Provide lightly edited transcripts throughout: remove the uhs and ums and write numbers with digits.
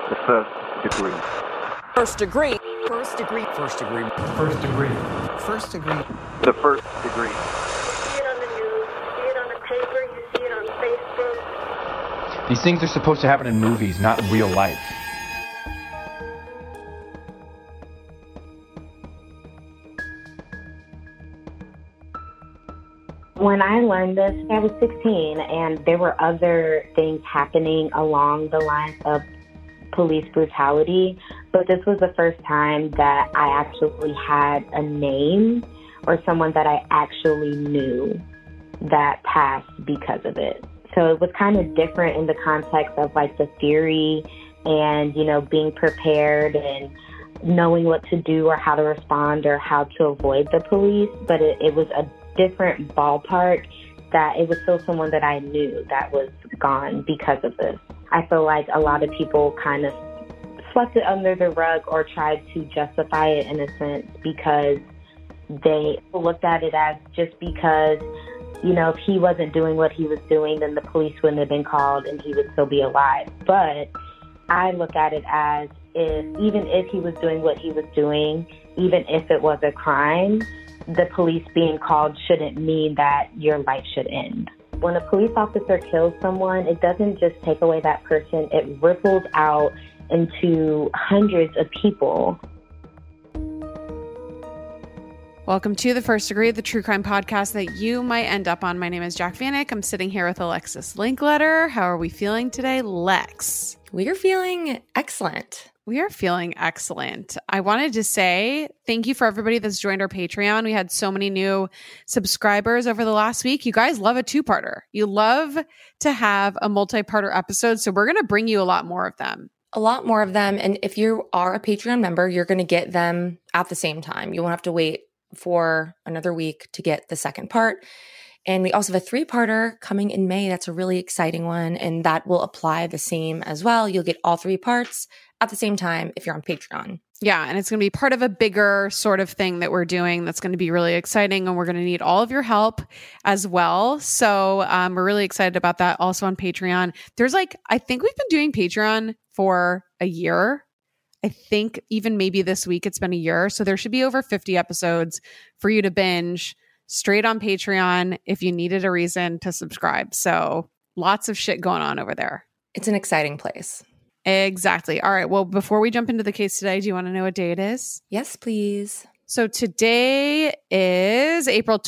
The first degree. First degree. First degree. First degree. First degree. First degree. The first degree. You see it on the news, you see it on the paper, you see it on Facebook. These things are supposed to happen in movies, not in real life. When I learned this, I was 16, and there were other things happening along the lines of police brutality, but this was the first time that I actually had a name or someone that I actually knew that passed because of it. So it was kind of different in the context of like the theory and, you know, being prepared and knowing what to do or how to respond or how to avoid the police, but it was a different ballpark that it was still someone that I knew that was gone because of this. I feel like a lot of people kind of swept it under the rug or tried to justify it in a sense because they looked at it as just because, you know, if he wasn't doing what he was doing, then the police wouldn't have been called and he would still be alive. But I look at it as even if he was doing what he was doing, even if it was a crime, the police being called shouldn't mean that your life should end. When a police officer kills someone, it doesn't just take away that person, it ripples out into hundreds of people. Welcome to The First Degree, the true crime podcast that you might end up on. My name is Jack Vanek. I'm sitting here with Alexis Linkletter. How are we feeling today, Lex? We are feeling excellent. We are feeling excellent. I wanted to say thank you for everybody that's joined our Patreon. We had so many new subscribers over the last week. You guys love a two-parter. You love to have a multi-parter episode, so we're going to bring you a lot more of them. A lot more of them. And if you are a Patreon member, you're going to get them at the same time. You won't have to wait for another week to get the second part. And we also have a 3-parter coming in May. That's a really exciting one. And that will apply the same as well. You'll get all 3 parts at the same time if you're on Patreon. Yeah, and it's going to be part of a bigger sort of thing that we're doing that's going to be really exciting, and we're going to need all of your help as well. So we're really excited about that. Also on Patreon, there's I think we've been doing Patreon for a year. I think even maybe this week it's been a year. So there should be over 50 episodes for you to binge straight on Patreon if you needed a reason to subscribe. So lots of shit going on over there. It's an exciting place. Exactly. All right. Well, before we jump into the case today, do you want to know what day it is? Yes, please. So today is April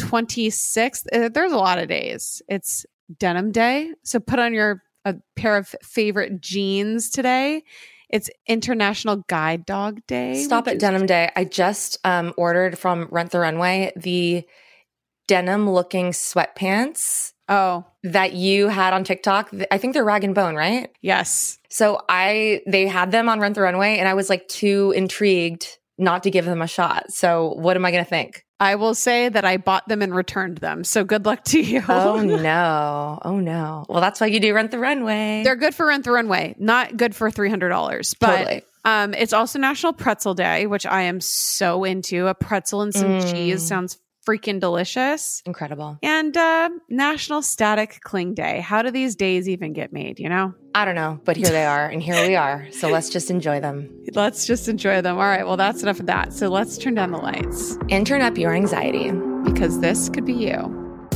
26th. There's a lot of days. It's Denim Day. So put on a pair of favorite jeans today. It's International Guide Dog Day. Stop at Denim Day. I just ordered from Rent the Runway the denim-looking sweatpants. Oh, that you had on TikTok. I think they're Rag & Bone, right? Yes. So they had them on Rent the Runway, and I was too intrigued not to give them a shot. So what am I going to think? I will say that I bought them and returned them. So good luck to you. Oh, no. Oh, no. Well, that's why you do Rent the Runway. They're good for Rent the Runway, not good for $300. But totally. It's also National Pretzel Day, which I am so into. A pretzel and some cheese sounds freaking delicious. Incredible. And National Static Cling Day. How do these days even get made, you know? I don't know, but here they are, and here we are. So let's just enjoy them. Let's just enjoy them. All right, well, that's enough of that. So let's turn down the lights. And turn up your anxiety. Because this could be you.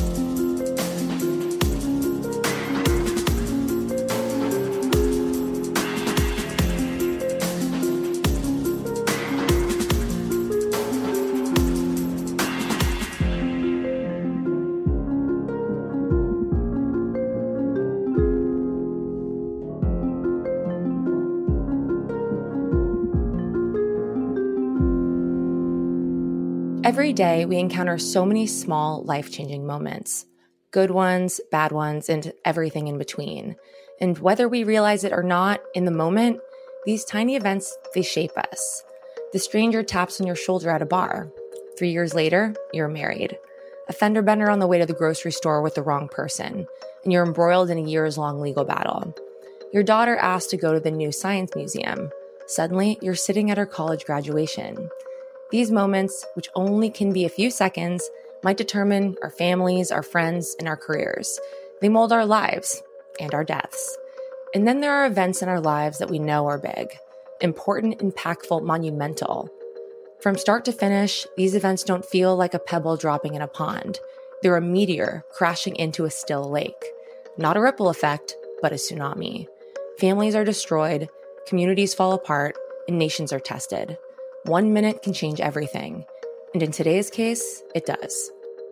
Every day, we encounter so many small, life-changing moments. Good ones, bad ones, and everything in between. And whether we realize it or not, in the moment, these tiny events, they shape us. The stranger taps on your shoulder at a bar. 3 years later, you're married. A fender bender on the way to the grocery store with the wrong person. And you're embroiled in a years-long legal battle. Your daughter asked to go to the new science museum. Suddenly, you're sitting at her college graduation. These moments, which only can be a few seconds, might determine our families, our friends, and our careers. They mold our lives and our deaths. And then there are events in our lives that we know are big, important, impactful, monumental. From start to finish, these events don't feel like a pebble dropping in a pond. They're a meteor crashing into a still lake. Not a ripple effect, but a tsunami. Families are destroyed, communities fall apart, and nations are tested. 1 minute can change everything. And in today's case, it does.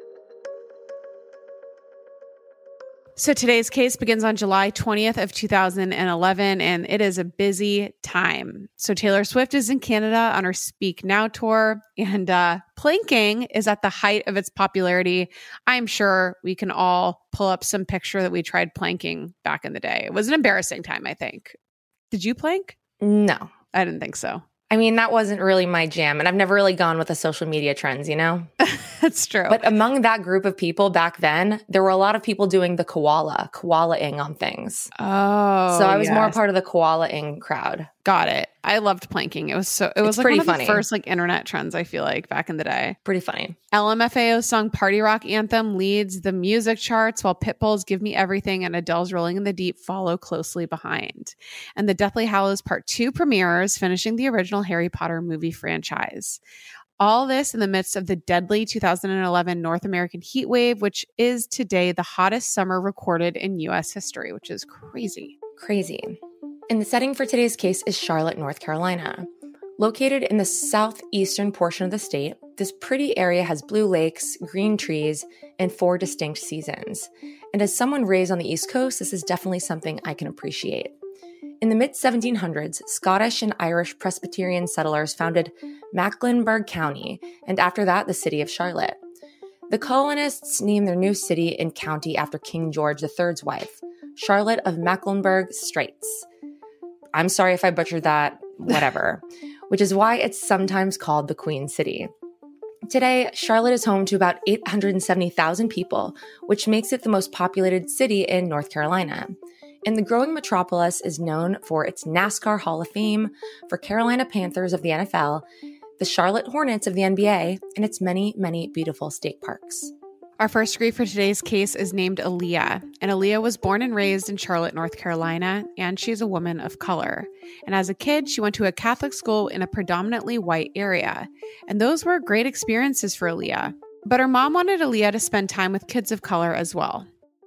So today's case begins on July 20th of 2011, and it is a busy time. So Taylor Swift is in Canada on her Speak Now tour, and planking is at the height of its popularity. I'm sure we can all pull up some picture that we tried planking back in the day. It was an embarrassing time, I think. Did you plank? No. I didn't think so. I mean, that wasn't really my jam, and I've never really gone with the social media trends, you know? That's true. But among that group of people back then, there were a lot of people doing the koala-ing on things. Oh, so I was more part of the koala-ing crowd. Got it. I loved planking. It was like pretty one of funny. the first like internet trends, I feel like, back in the day. Pretty funny. LMFAO's song Party Rock Anthem leads the music charts, while Pitbull's Give Me Everything and Adele's Rolling in the Deep follow closely behind. And the Deathly Hallows Part 2 premieres, finishing the original Harry Potter movie franchise. All this in the midst of the deadly 2011 North American heat wave, which is today the hottest summer recorded in U.S. history, which is crazy. Crazy. And the setting for today's case is Charlotte, North Carolina. Located in the southeastern portion of the state, this pretty area has blue lakes, green trees, and 4 distinct seasons. And as someone raised on the East Coast, this is definitely something I can appreciate. In the mid-1700s, Scottish and Irish Presbyterian settlers founded Mecklenburg County, and after that, the city of Charlotte. The colonists named their new city and county after King George III's wife, Charlotte of Mecklenburg-Straits. I'm sorry if I butchered that, whatever, which is why it's sometimes called the Queen City. Today, Charlotte is home to about 870,000 people, which makes it the most populated city in North Carolina. And the growing metropolis is known for its NASCAR Hall of Fame, for Carolina Panthers of the NFL, the Charlotte Hornets of the NBA, and its many, many beautiful state parks. Our first degree for today's case is named Aaliyah, and Aaliyah was born and raised in Charlotte, North Carolina, and she's a woman of color. And as a kid, she went to a Catholic school in a predominantly white area, and those were great experiences for Aaliyah. But her mom wanted Aaliyah to spend time with kids of color as well.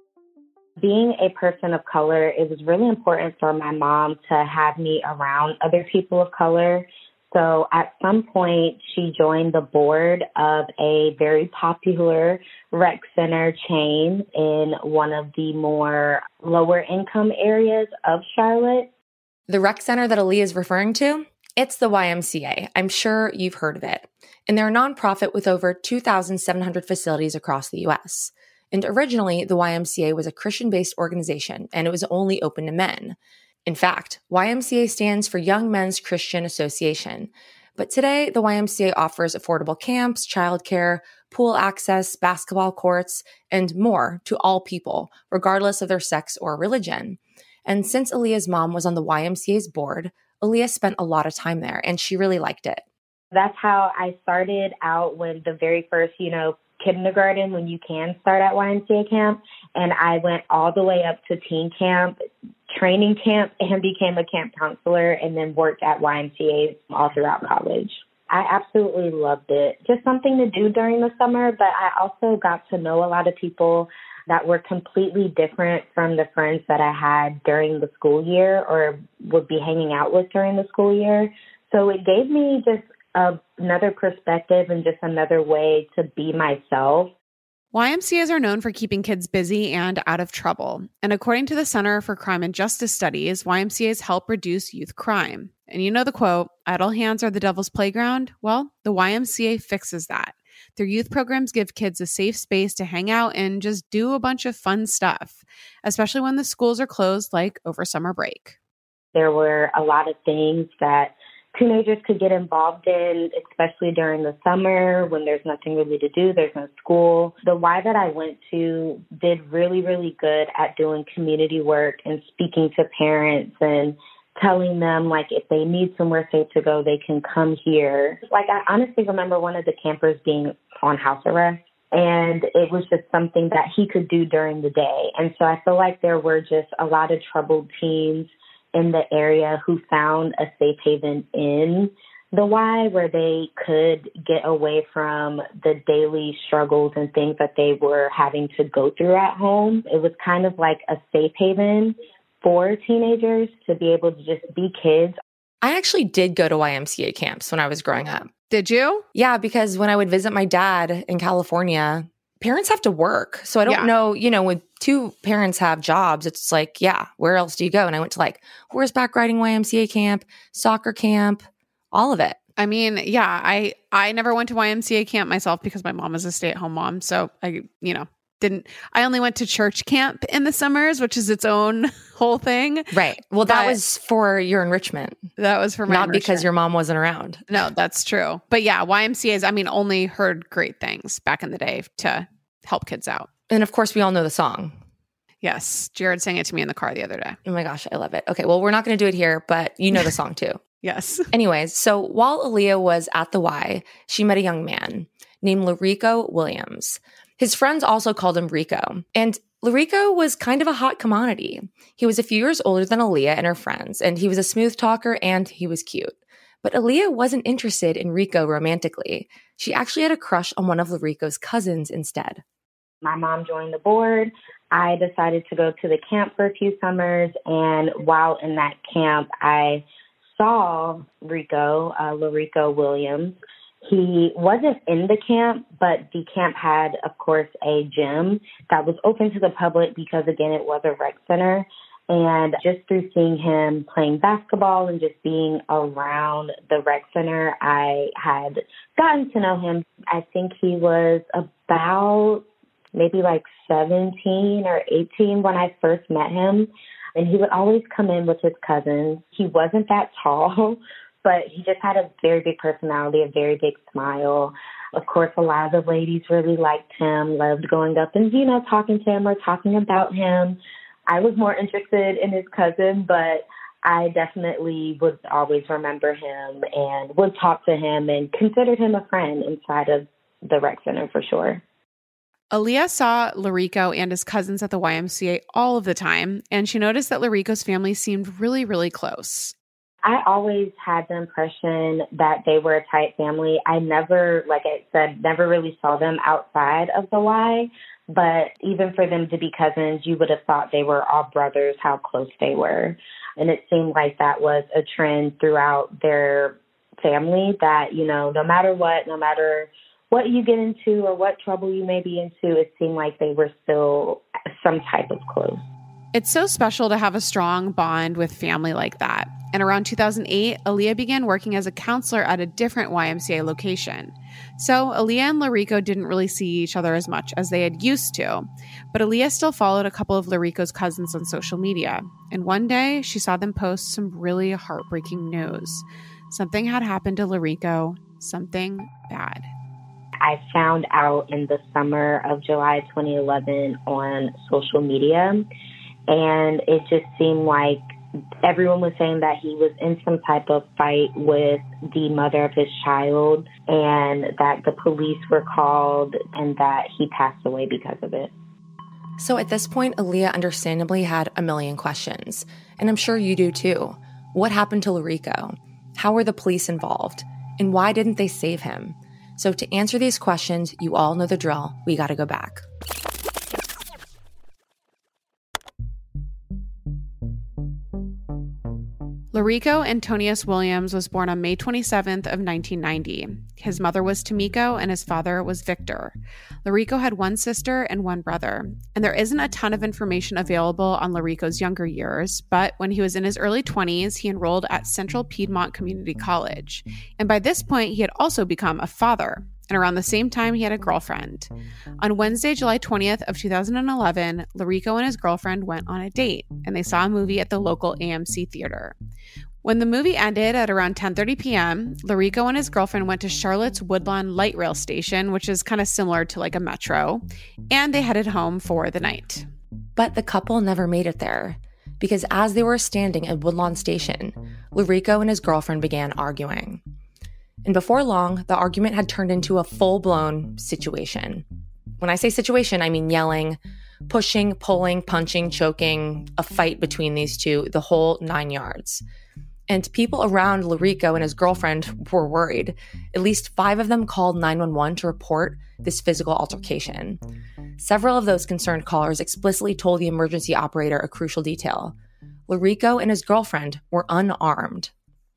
Being a person of color, it was really important for my mom to have me around other people of color. So at some point, she joined the board of a very popular rec center chain in one of the more lower income areas of Charlotte. The rec center that Aaliyah is referring to? It's the YMCA. I'm sure you've heard of it. And they're a nonprofit with over 2,700 facilities across the U.S. And originally, the YMCA was a Christian-based organization, and it was only open to men. In fact, YMCA stands for Young Men's Christian Association. But today, the YMCA offers affordable camps, childcare, pool access, basketball courts, and more to all people, regardless of their sex or religion. And since Aaliyah's mom was on the YMCA's board, Aaliyah spent a lot of time there, and she really liked it. That's how I started out when the very first, kindergarten, when you can start at YMCA camp. And I went all the way up to teen camp, training camp, and became a camp counselor, and then worked at YMCA all throughout college. I absolutely loved it. Just something to do during the summer, but I also got to know a lot of people that were completely different from the friends that I had during the school year or would be hanging out with during the school year. So it gave me just another perspective and just another way to be myself. YMCAs are known for keeping kids busy and out of trouble. And according to the Center for Crime and Justice Studies, YMCAs help reduce youth crime. And you know the quote, idle hands are the devil's playground? Well, the YMCA fixes that. Their youth programs give kids a safe space to hang out and just do a bunch of fun stuff, especially when the schools are closed, like over summer break. There were a lot of things that teenagers could get involved in, especially during the summer when there's nothing really to do, there's no school. The Y that I went to did really, really good at doing community work and speaking to parents and telling them, if they need somewhere safe to go, they can come here. I honestly remember one of the campers being on house arrest, And it was just something that he could do during the day. And so I feel like there were just a lot of troubled teens in the area who found a safe haven in the Y, where they could get away from the daily struggles and things that they were having to go through at home. It was kind of like a safe haven for teenagers to be able to just be kids. I actually did go to YMCA camps when I was growing up. Did you? Yeah, because when I would visit my dad in California, parents have to work. So I don't know, when two parents have jobs, it's like, yeah, where else do you go? And I went to like horseback riding YMCA camp, soccer camp, all of it. I mean, yeah, I never went to YMCA camp myself because my mom is a stay-at-home mom. So I only went to church camp in the summers, which is its own whole thing. Right. Well, that was for your enrichment. That was for my Not enrichment. because your mom wasn't around. No, that's true. But yeah, YMCA's, only heard great things back in the day to help kids out. And of course, we all know the song. Yes. Jared sang it to me in the car the other day. Oh my gosh, I love it. Okay, well, we're not going to do it here, but you know the song too. Yes. Anyways, so while Aaliyah was at the Y, she met a young man named Larico Williams. His friends also called him Rico. And Larico was kind of a hot commodity. He was a few years older than Aaliyah and her friends, and he was a smooth talker and he was cute. But Aaliyah wasn't interested in Rico romantically. She actually had a crush on one of Larico's cousins instead. My mom joined the board. I decided to go to the camp for a few summers, and while in that camp, I saw Larico Williams. He wasn't in the camp, but the camp had, of course, a gym that was open to the public because, again, it was a rec center. And just through seeing him playing basketball and just being around the rec center, I had gotten to know him. I think he was about maybe like 17 or 18 when I first met him. And he would always come in with his cousins. He wasn't that tall, but he just had a very big personality, a very big smile. Of course, a lot of the ladies really liked him, loved going up and, talking to him or talking about him. I was more interested in his cousin, but I definitely would always remember him and would talk to him and considered him a friend inside of the rec center for sure. Aaliyah saw Larico and his cousins at the YMCA all of the time, and she noticed that Larico's family seemed really, really close. I always had the impression that they were a tight family. I never, like I said, never really saw them outside of the Y, but even for them to be cousins, you would have thought they were all brothers, how close they were. And it seemed like that was a trend throughout their family that, no matter what you get into or what trouble you may be into, it seemed like they were still some type of close. It's so special to have a strong bond with family like that. And around 2008, Aaliyah began working as a counselor at a different YMCA location. So Aaliyah and Larico didn't really see each other as much as they had used to. But Aaliyah still followed a couple of Larico's cousins on social media. And one day, she saw them post some really heartbreaking news. Something had happened to Larico, something bad. I found out in the summer of July 2011 on social media, and it just seemed like everyone was saying that he was in some type of fight with the mother of his child and that the police were called and that he passed away because of it. So at this point, Aaliyah understandably had a million questions, and I'm sure you do too. What happened to Larico? How were the police involved? And why didn't they save him? So to answer these questions, you all know the drill. We got to go back. Larico Antonius Williams was born on May 27th of 1990. His mother was Tamiko and his father was Victor. Larico had one sister and one brother. And there isn't a ton of information available on Larico's younger years, but when he was in his early 20s, he enrolled at Central Piedmont Community College. And by this point, he had also become a father. And around the same time, he had a girlfriend. On Wednesday, July 20th of 2011, Larico and his girlfriend went on a date, and they saw a movie at the local AMC theater. When the movie ended at around 10:30 p.m., Larico and his girlfriend went to Charlotte's Woodlawn Light Rail Station, which is kind of similar to like a metro, and they headed home for the night. But the couple never made it there, because as they were standing at Woodlawn Station, Larico and his girlfriend began arguing. And before long, the argument had turned into a full-blown situation. When I say situation, I mean yelling, pushing, pulling, punching, choking, a fight between these two, the whole 9 yards. And people around Larico and his girlfriend were worried. At least 5 of them called 911 to report this physical altercation. Several of those concerned callers explicitly told the emergency operator a crucial detail. Larico and his girlfriend were unarmed.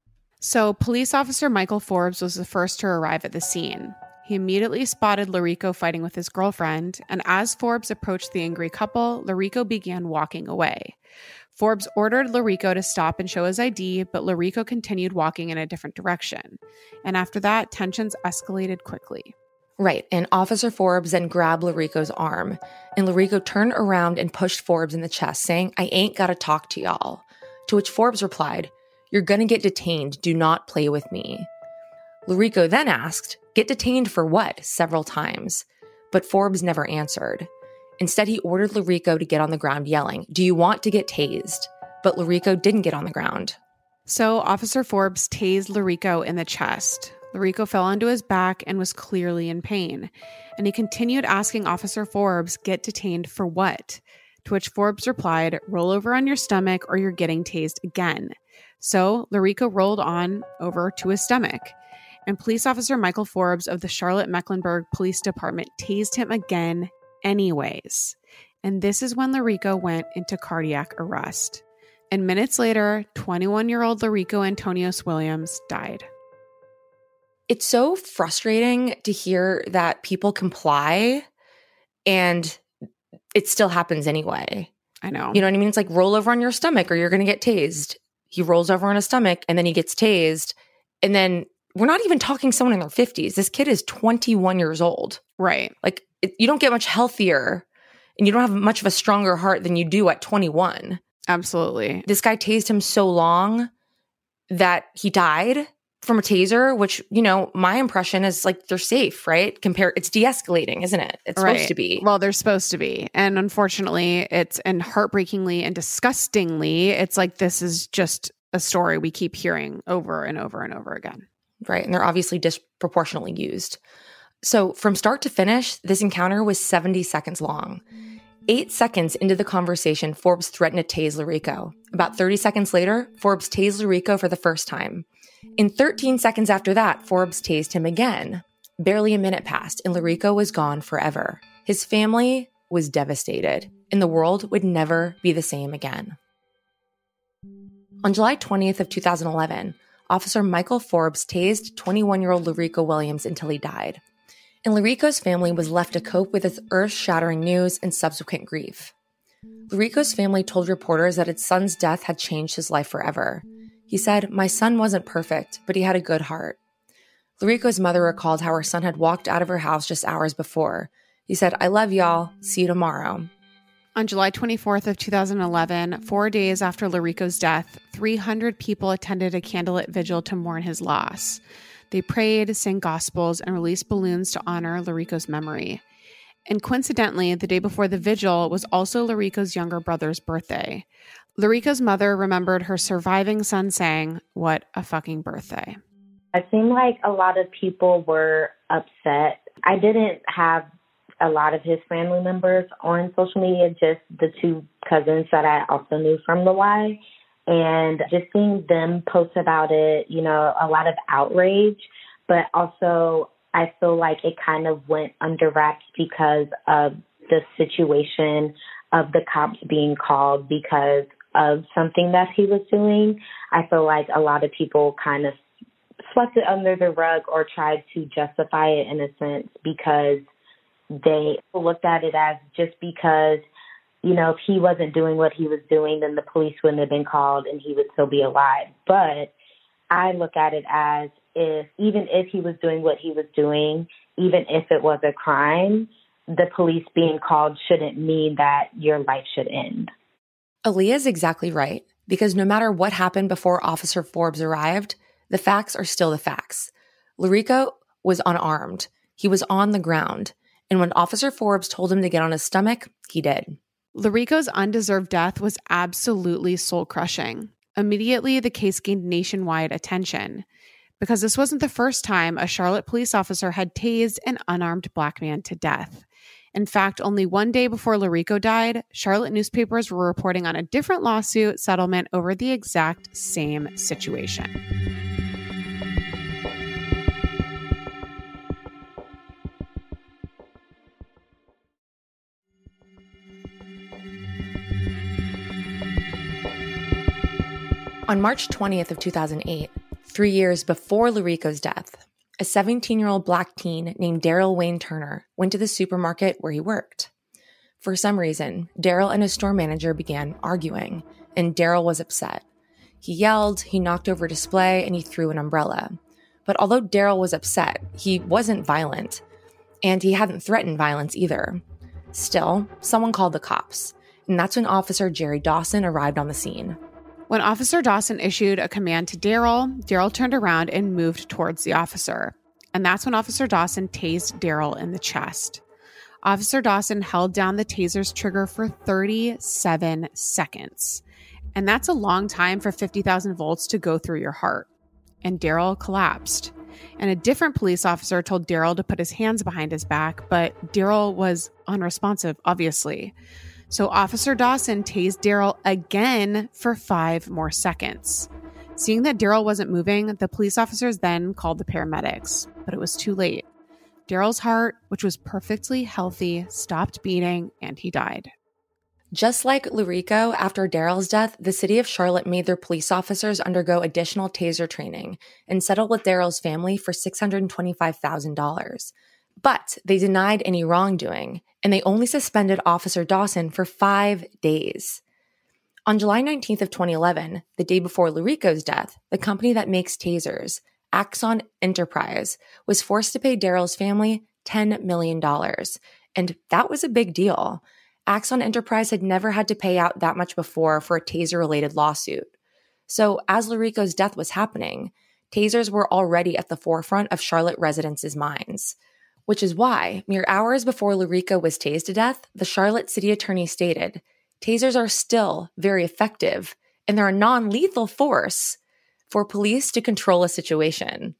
So police officer Michael Forbes was the first to arrive at the scene. He immediately spotted Larico fighting with his girlfriend, and as Forbes approached the angry couple, Larico began walking away. Forbes ordered Larico to stop and show his ID, but Larico continued walking in a different direction. And after that, tensions escalated quickly. Right, and Officer Forbes then grabbed Larico's arm, and Larico turned around and pushed Forbes in the chest, saying, "I ain't gotta talk to y'all." To which Forbes replied, "You're gonna get detained, do not play with me." Larico then asked, "Get detained for what?" several times, but Forbes never answered. Instead, he ordered Larico to get on the ground yelling, "Do you want to get tased?" But Larico didn't get on the ground. So Officer Forbes tased Larico in the chest. Larico fell onto his back and was clearly in pain. And he continued asking Officer Forbes, "Get detained for what?" To which Forbes replied, "Roll over on your stomach or you're getting tased again." So Larico rolled on over to his stomach. And police officer Michael Forbes of the Charlotte-Mecklenburg Police Department tased him again anyways. And this is when Larico went into cardiac arrest. And minutes later, 21-year-old Larico Antonios Williams died. It's so frustrating to hear that people comply and it still happens anyway. I know. You know what I mean? It's like roll over on your stomach or you're going to get tased. He rolls over on his stomach and then he gets tased. And then we're not even talking someone in their 50s. This kid is 21 years old. Right. Like you don't get much healthier and you don't have much of a stronger heart than you do at 21. Absolutely. This guy tased him so long that he died from a taser, which, you know, my impression is like they're safe, right? It's de-escalating, isn't it? It's Right. supposed to be. Well, they're supposed to be. And unfortunately, and heartbreakingly and disgustingly, it's like this is just a story we keep hearing over and over and over again. Right. And they're obviously disproportionately used. So from start to finish, this encounter was 70 seconds long. 8 seconds into the conversation, Forbes threatened to tase Larico. About 30 seconds later, Forbes tased Larico for the first time. In 13 seconds after that, Forbes tased him again. Barely a minute passed, and Larico was gone forever. His family was devastated, and the world would never be the same again. On July 20th of 2011, Officer Michael Forbes tased 21-year-old Larico Williams until he died. And Larico's family was left to cope with this earth-shattering news and subsequent grief. Larico's family told reporters that its son's death had changed his life forever. He said, "My son wasn't perfect, but he had a good heart." Larico's mother recalled how her son had walked out of her house just hours before. He said, "I love y'all. See you tomorrow." On July 24th of 2011, 4 days after Larico's death, 300 people attended a candlelit vigil to mourn his loss. They prayed, sang gospels, and released balloons to honor Larico's memory. And coincidentally, the day before the vigil was also Larico's younger brother's birthday. Larico's mother remembered her surviving son saying, "What a fucking birthday." It seemed like a lot of people were upset. I didn't have a lot of his family members on social media, just the 2 cousins that I also knew from the Y. And just seeing them post about it, you know, a lot of outrage, but also I feel like it kind of went under wraps because of the situation of the cops being called because of something that he was doing. I feel like a lot of people kind of swept it under the rug or tried to justify it in a sense because they looked at it as just because, you know, if he wasn't doing what he was doing, then the police wouldn't have been called and he would still be alive. But I look at it as even if he was doing what he was doing, even if it was a crime, the police being called shouldn't mean that your life should end. Aaliyah's exactly right, because no matter what happened before Officer Forbes arrived, the facts are still the facts. Larico was unarmed. He was on the ground. And when Officer Forbes told him to get on his stomach, he did. Larico's undeserved death was absolutely soul-crushing. Immediately, the case gained nationwide attention because this wasn't the first time a Charlotte police officer had tased an unarmed Black man to death. In fact, only one day before Larico died, Charlotte newspapers were reporting on a different lawsuit settlement over the exact same situation. On March 20th of 2008, 3 years before Larico's death, a 17-year-old black teen named Daryl Wayne Turner went to the supermarket where he worked. For some reason, Daryl and his store manager began arguing, and Daryl was upset. He yelled, he knocked over a display, and he threw an umbrella. But although Daryl was upset, he wasn't violent, and he hadn't threatened violence either. Still, someone called the cops, and that's when Officer Jerry Dawson arrived on the scene. When Officer Dawson issued a command to Daryl, Daryl turned around and moved towards the officer. And that's when Officer Dawson tased Daryl in the chest. Officer Dawson held down the taser's trigger for 37 seconds. And that's a long time for 50,000 volts to go through your heart. And Daryl collapsed. And a different police officer told Daryl to put his hands behind his back, but Daryl was unresponsive, obviously. So Officer Dawson tased Daryl again for 5 more seconds. Seeing that Daryl wasn't moving, the police officers then called the paramedics, but it was too late. Daryl's heart, which was perfectly healthy, stopped beating and he died. Just like Larico, after Daryl's death, the city of Charlotte made their police officers undergo additional taser training and settled with Daryl's family for $625,000. But they denied any wrongdoing, and they only suspended Officer Dawson for 5 days. On July 19th of 2011, the day before Larico's death, the company that makes tasers, Axon Enterprise, was forced to pay Daryl's family $10 million. And that was a big deal. Axon Enterprise had never had to pay out that much before for a taser-related lawsuit. So as Larico's death was happening, tasers were already at the forefront of Charlotte residents' minds. Which is why, mere hours before Larico was tased to death, the Charlotte city attorney stated, tasers are still very effective, and they're a non-lethal force for police to control a situation.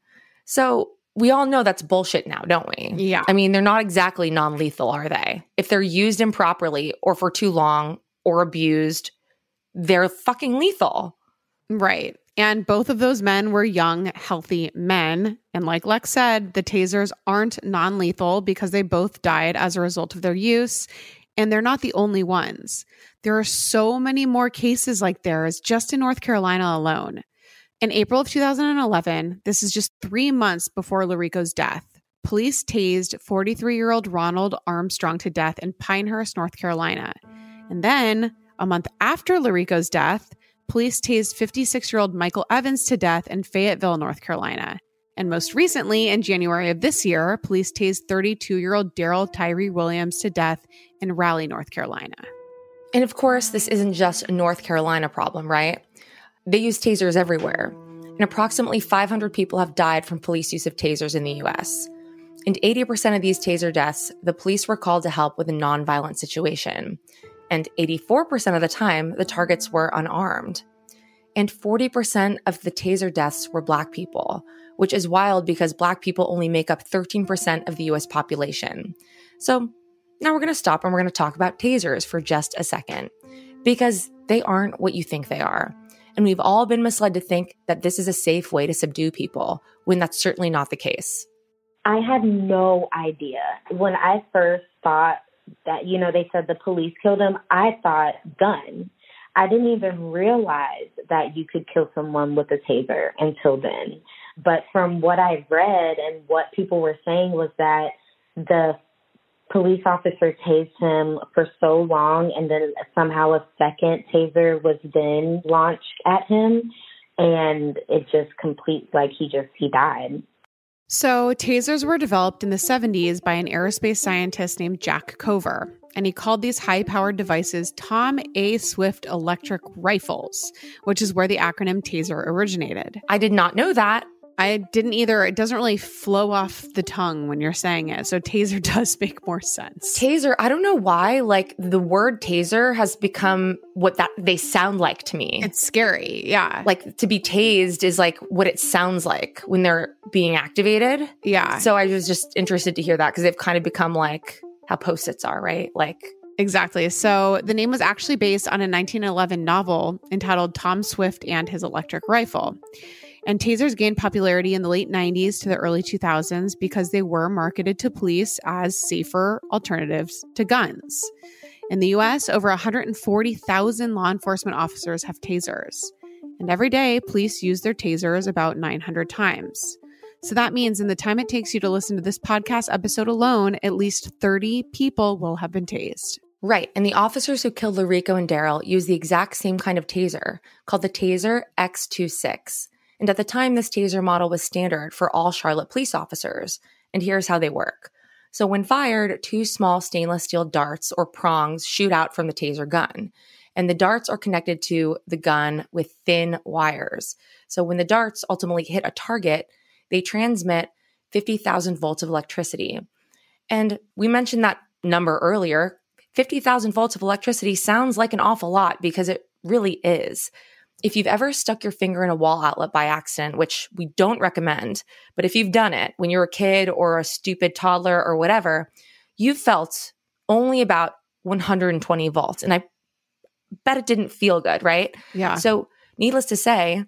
So we all know that's bullshit now, don't we? Yeah. I mean, they're not exactly non-lethal, are they? If they're used improperly or for too long or abused, they're fucking lethal. Right. And both of those men were young, healthy men. And like Lex said, the tasers aren't non-lethal because they both died as a result of their use. And they're not the only ones. There are so many more cases like theirs just in North Carolina alone. In April of 2011, this is just 3 months before Larico's death, police tased 43-year-old Ronald Armstrong to death in Pinehurst, North Carolina. And then, a month after Larico's death, police tased 56-year-old Michael Evans to death in Fayetteville, North Carolina. And most recently, in January of this year, police tased 32-year-old Daryl Tyree Williams to death in Raleigh, North Carolina. And of course, this isn't just a North Carolina problem, right? They use tasers everywhere. And approximately 500 people have died from police use of tasers in the U.S. And 80% of these taser deaths, the police were called to help with a nonviolent situation. And 84% of the time, the targets were unarmed. And 40% of the taser deaths were Black people, which is wild because Black people only make up 13% of the U.S. population. So now we're going to stop and we're going to talk about tasers for just a second, because they aren't what you think they are. And we've all been misled to think that this is a safe way to subdue people, when that's certainly not the case. I had no idea. When I first thought that, they said the police killed him, I thought gun. I didn't even realize that you could kill someone with a taser until then. But from what I read and what people were saying was that the police officer tased him for so long, and then somehow a second taser was then launched at him, and it just he died. So tasers were developed in the 70s by an aerospace scientist named Jack Cover, and he called these high-powered devices Tom A. Swift electric rifles, which is where the acronym TASER originated. I did not know that. I didn't either. It doesn't really flow off the tongue when you're saying it. So taser does make more sense. Taser, I don't know why, the word taser has become what that they sound like to me. It's scary. Yeah. To be tased is what it sounds like when they're being activated. Yeah. So I was just interested to hear that because they've kind of become how Post-its are, right? Like, Exactly. So the name was actually based on a 1911 novel entitled Tom Swift and His Electric Rifle. And tasers gained popularity in the late 90s to the early 2000s because they were marketed to police as safer alternatives to guns. In the US, over 140,000 law enforcement officers have tasers. And every day, police use their tasers about 900 times. So that means in the time it takes you to listen to this podcast episode alone, at least 30 people will have been tased. right. And the officers who killed Larico and Daryl used the exact same kind of taser called the Taser X26. And at the time, this taser model was standard for all Charlotte police officers. And here's how they work. So when fired, 2 small stainless steel darts or prongs shoot out from the taser gun. And the darts are connected to the gun with thin wires. So when the darts ultimately hit a target, they transmit 50,000 volts of electricity. And we mentioned that number earlier. 50,000 volts of electricity sounds like an awful lot because it really is. If you've ever stuck your finger in a wall outlet by accident, which we don't recommend, but if you've done it when you're a kid or a stupid toddler or whatever, you've felt only about 120 volts. And I bet it didn't feel good, right? Yeah. So needless to say,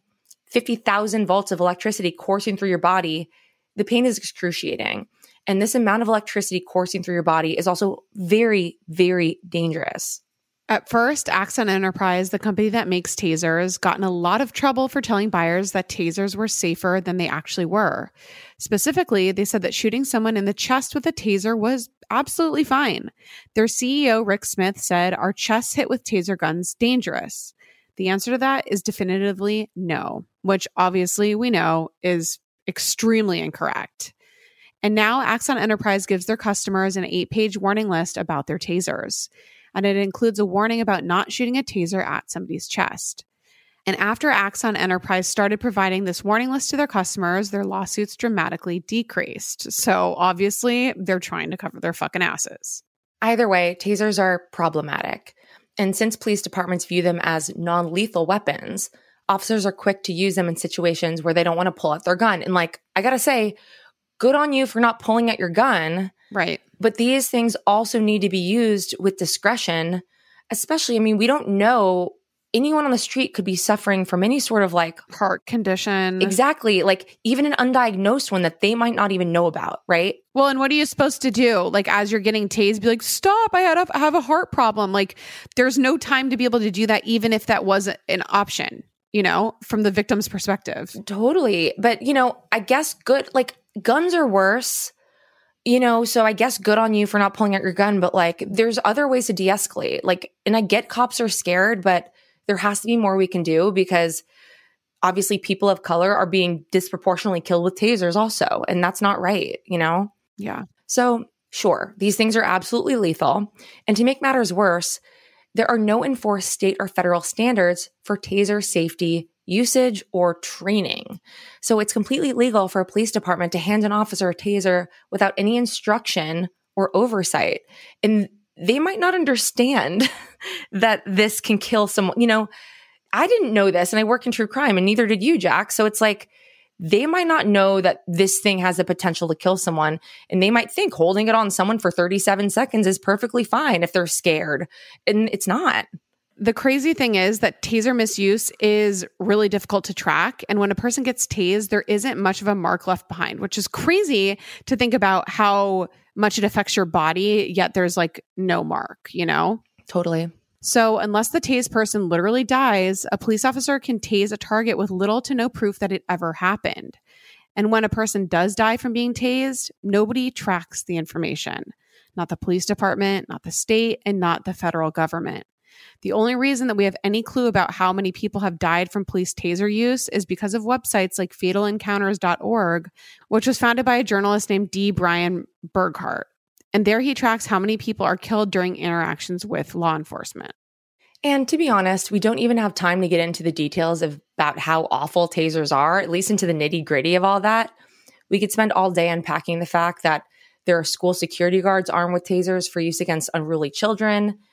50,000 volts of electricity coursing through your body, the pain is excruciating. And this amount of electricity coursing through your body is also very, very dangerous. At first, Axon Enterprise, the company that makes tasers, got in a lot of trouble for telling buyers that tasers were safer than they actually were. Specifically, they said that shooting someone in the chest with a taser was absolutely fine. Their CEO, Rick Smith, said, "Our chests hit with taser guns dangerous?" The answer to that is definitively no, which obviously we know is extremely incorrect. And now Axon Enterprise gives their customers an 8-page warning list about their tasers. And it includes a warning about not shooting a taser at somebody's chest. And after Axon Enterprise started providing this warning list to their customers, their lawsuits dramatically decreased. So obviously, they're trying to cover their fucking asses. Either way, tasers are problematic. And since police departments view them as non-lethal weapons, officers are quick to use them in situations where they don't want to pull out their gun. And like, I gotta say, good on you for not pulling out your gun. Right. But these things also need to be used with discretion, especially, I mean, we don't know, anyone on the street could be suffering from any sort of like Heart condition. Exactly. Like even an undiagnosed one that they might not even know about, right? Well, and what are you supposed to do? Like, as you're getting tased, be like, stop, I have a heart problem. Like, there's no time to be able to do that, even if that was an option, you know, from the victim's perspective. Totally. But, you know, I guess good, like guns are worse, you know, so I guess good on you for not pulling out your gun, but like there's other ways to de-escalate. Like, and I get cops are scared, but there has to be more we can do because obviously people of color are being disproportionately killed with tasers also. And that's not right, you know? Yeah. So sure, these things are absolutely lethal. And to make matters worse, there are no enforced state or federal standards for taser safety usage or training. So it's completely legal for a police department to hand an officer a taser without any instruction or oversight. And they might not understand that this can kill someone. You know, I didn't know this and I work in true crime and neither did you, Jack. So it's like, they might not know that this thing has the potential to kill someone. And they might think holding it on someone for 37 seconds is perfectly fine if they're scared. And it's not. The crazy thing is that taser misuse is really difficult to track. And when a person gets tased, there isn't much of a mark left behind, which is crazy to think about how much it affects your body, yet there's like no mark, you know? Totally. So unless the tased person literally dies, a police officer can tase a target with little to no proof that it ever happened. And when a person does die from being tased, nobody tracks the information. Not the police department, not the state, and not the federal government. The only reason that we have any clue about how many people have died from police taser use is because of websites like fatalencounters.org, which was founded by a journalist named D. Brian Burghart. And there he tracks how many people are killed during interactions with law enforcement. And to be honest, we don't even have time to get into the details about how awful tasers are, at least into the nitty-gritty of all that. We could spend all day unpacking the fact that there are school security guards armed with tasers for use against unruly children,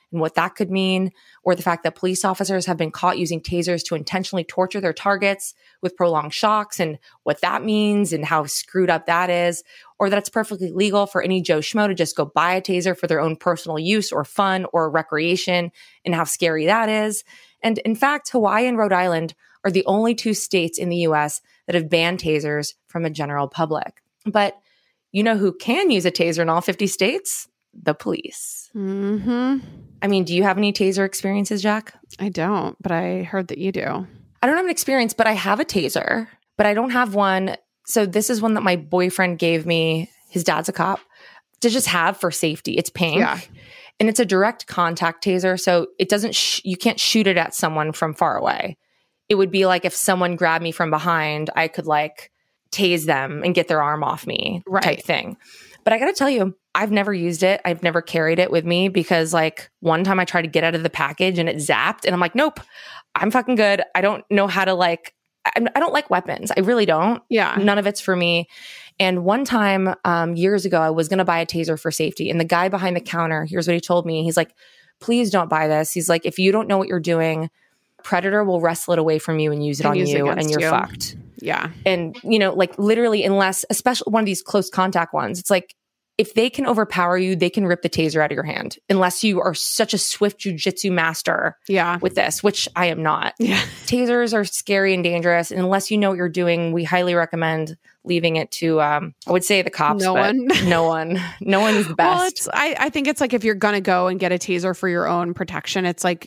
and what that could mean, or the fact that police officers have been caught using tasers to intentionally torture their targets with prolonged shocks and what that means and how screwed up that is, or that it's perfectly legal for any Joe Schmo to just go buy a taser for their own personal use or fun or recreation and how scary that is. And in fact, Hawaii and Rhode Island are the only two states in the US that have banned tasers from the general public. But you know who can use a taser in all 50 states? The police. Mm-hmm. I mean, do you have any taser experiences, Jack? I don't, but I heard that you do. I don't have an experience, but I have a taser, but I don't have one. So this is one that my boyfriend gave me. His dad's a cop, to just have for safety. It's pink. Yeah. And it's a direct contact taser. So it doesn't, you can't shoot it at someone from far away. It would be like if someone grabbed me from behind, I could like tase them and get their arm off me type thing. But I got to tell you, I've never used it. I've never carried it with me because like one time I tried to get out of the package and it zapped and I'm like, nope, I'm fucking good. I don't know how to like, I don't like weapons. I really don't. Yeah. None of it's for me. And one time years ago, I was going to buy a taser for safety. And the guy behind the counter, here's what he told me. He's like, please don't buy this. He's like, if you don't know what you're doing, Predator will wrestle it away from you and use it on you and you're fucked. Yeah. And, you know, like literally, unless, especially one of these close contact ones, it's like, if they can overpower you, they can rip the taser out of your hand, unless you are such a swift jujitsu master with this, which I am not. Yeah. Tasers are scary and dangerous. And unless you know what you're doing, we highly recommend leaving it to, I would say the cops. No one is the best. Well, I think it's like if you're going to go and get a taser for your own protection, it's like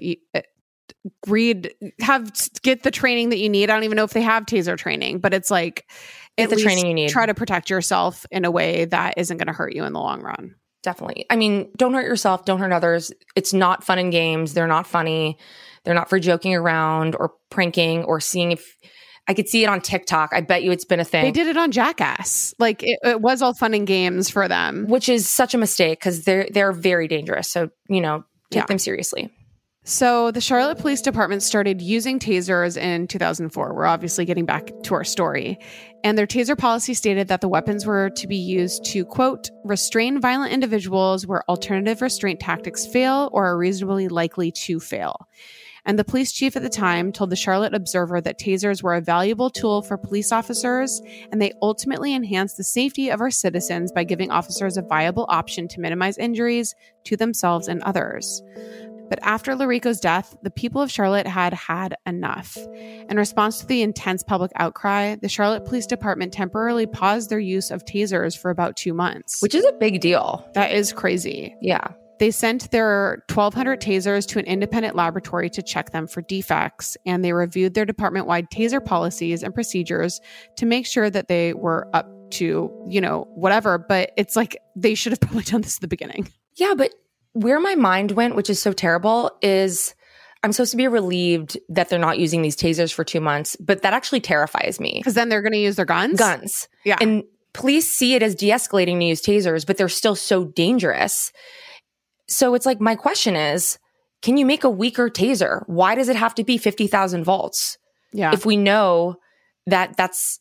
get the training that you need. I don't even know if they have taser training, but it's like get the training you need. Try to protect yourself in a way that isn't going to hurt you in the long run. Definitely. I mean, don't hurt yourself. Don't hurt others. It's not fun and games. They're not funny. They're not for joking around or pranking or seeing if I could see it on TikTok. I bet you it's been a thing. They did it on Jackass. Like it was all fun and games for them, which is such a mistake because they're very dangerous. So, you know, take them seriously. So the Charlotte Police Department started using tasers in 2004. We're obviously getting back to our story. And their taser policy stated that the weapons were to be used to, quote, restrain violent individuals where alternative restraint tactics fail or are reasonably likely to fail. And the police chief at the time told the Charlotte Observer that tasers were a valuable tool for police officers, and they ultimately enhanced the safety of our citizens by giving officers a viable option to minimize injuries to themselves and others. But after Larico's death, the people of Charlotte had had enough. In response to the intense public outcry, the Charlotte Police Department temporarily paused their use of tasers for about 2 months. Which is a big deal. That is crazy. Yeah. They sent their 1,200 tasers to an independent laboratory to check them for defects, and they reviewed their department-wide taser policies and procedures to make sure that they were up to, you know, whatever. But it's like they should have probably done this at the beginning. Yeah, but where my mind went, which is so terrible, is I'm supposed to be relieved that they're not using these tasers for 2 months, but that actually terrifies me. Because then they're going to use their guns? Guns. Yeah. And police see it as de-escalating to use tasers, but they're still so dangerous. So it's like, my question is, can you make a weaker taser? Why does it have to be 50,000 volts? Yeah. If we know that that's,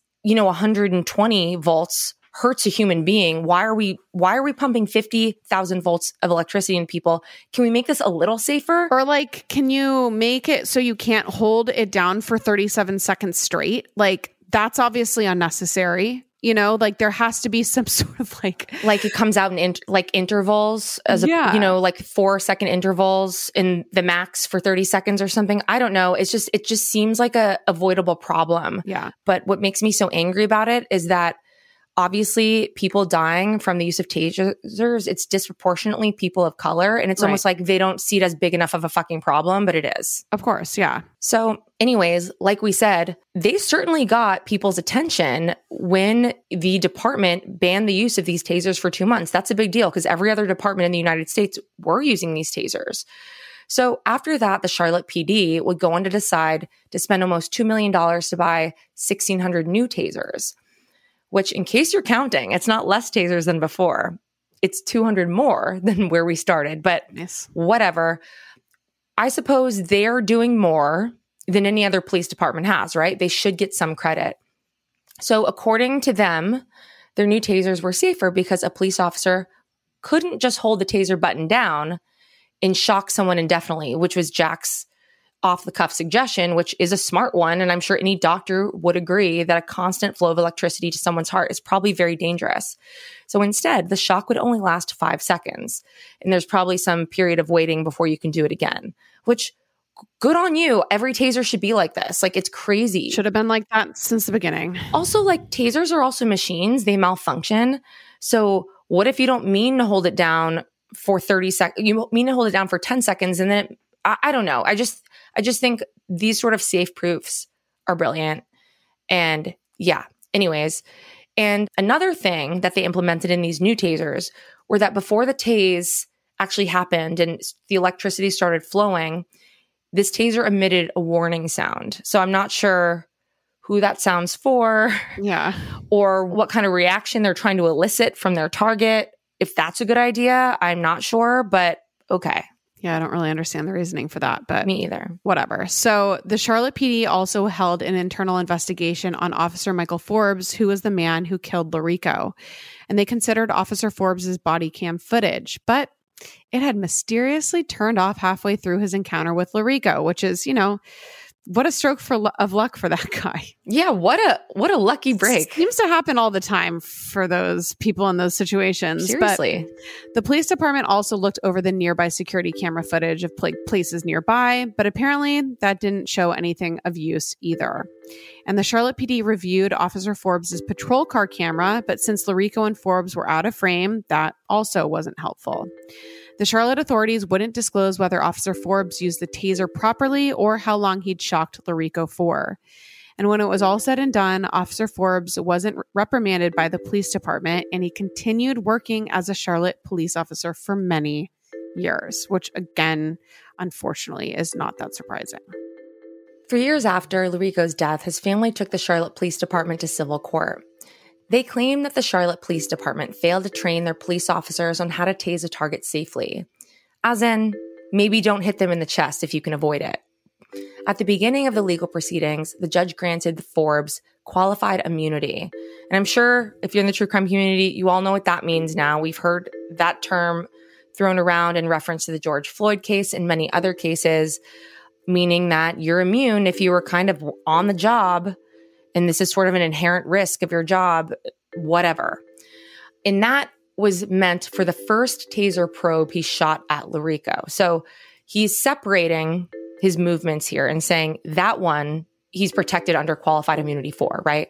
120 volts hurts a human being, why are we pumping 50,000 volts of electricity in people? Can we make this a little safer? Or like, can you make it so you can't hold it down for 37 seconds straight? Like, that's obviously unnecessary. Like there has to be some sort of like it comes out in intervals as like 4-second intervals in the max for 30 seconds or something. I don't know. It just seems like a avoidable problem. Yeah. But what makes me so angry about it is that obviously people dying from the use of tasers, it's disproportionately people of color. And it's almost like they don't see it as big enough of a fucking problem, but it is. Of course. Yeah. So anyways, like we said, they certainly got people's attention when the department banned the use of these tasers for 2 months. That's a big deal because every other department in the United States were using these tasers. So after that, the Charlotte PD would go on to decide to spend almost $2 million to buy 1,600 new tasers, which, in case you're counting, it's not less tasers than before. It's 200 more than where we started, but whatever. I suppose they're doing more than any other police department has, right? They should get some credit. So according to them, their new tasers were safer because a police officer couldn't just hold the taser button down. and shock someone indefinitely, which was Jack's off-the-cuff suggestion, which is a smart one. And I'm sure any doctor would agree that a constant flow of electricity to someone's heart is probably very dangerous. So instead, the shock would only last 5 seconds. And there's probably some period of waiting before you can do it again, which good on you. Every taser should be like this. Like, it's crazy. Should have been like that since the beginning. Also, like, tasers are also machines. They malfunction. So what if you don't mean to hold it down for 30 seconds? You mean to hold it down for 10 seconds and then I don't know. I just think these sort of safe proofs are brilliant. And yeah, anyways. And another thing that they implemented in these new tasers were that before the tase actually happened and the electricity started flowing, this taser emitted a warning sound. So I'm not sure who that sounds for. Yeah. Or what kind of reaction they're trying to elicit from their target. If that's a good idea, I'm not sure, but okay. Yeah, I don't really understand the reasoning for that, but Me either. Whatever. So the Charlotte PD also held an internal investigation on Officer Michael Forbes, who was the man who killed Larico. And they considered Officer Forbes' body cam footage, but it had mysteriously turned off halfway through his encounter with Larico, which is, what a stroke of luck for that guy. Yeah, what a lucky break. Seems to happen all the time for those people in those situations. Seriously. But the police department also looked over the nearby security camera footage of places nearby, but apparently that didn't show anything of use either. And the Charlotte PD reviewed Officer Forbes' patrol car camera, but since Larico and Forbes were out of frame, that also wasn't helpful. The Charlotte authorities wouldn't disclose whether Officer Forbes used the taser properly or how long he'd shocked Larico for. And when it was all said and done, Officer Forbes wasn't reprimanded by the police department, and he continued working as a Charlotte police officer for many years, which again, unfortunately, is not that surprising. For years after Larico's death, his family took the Charlotte Police Department to civil court. They claimed that the Charlotte Police Department failed to train their police officers on how to tase a target safely. As in, maybe don't hit them in the chest if you can avoid it. At the beginning of the legal proceedings, the judge granted Forbes qualified immunity. And I'm sure if you're in the true crime community, you all know what that means now. We've heard that term thrown around in reference to the George Floyd case and many other cases, meaning that you're immune if you were kind of on the job and this is sort of an inherent risk of your job, whatever. And that was meant for the first taser probe he shot at Larico. So he's separating his movements here and saying that one he's protected under qualified immunity for, right?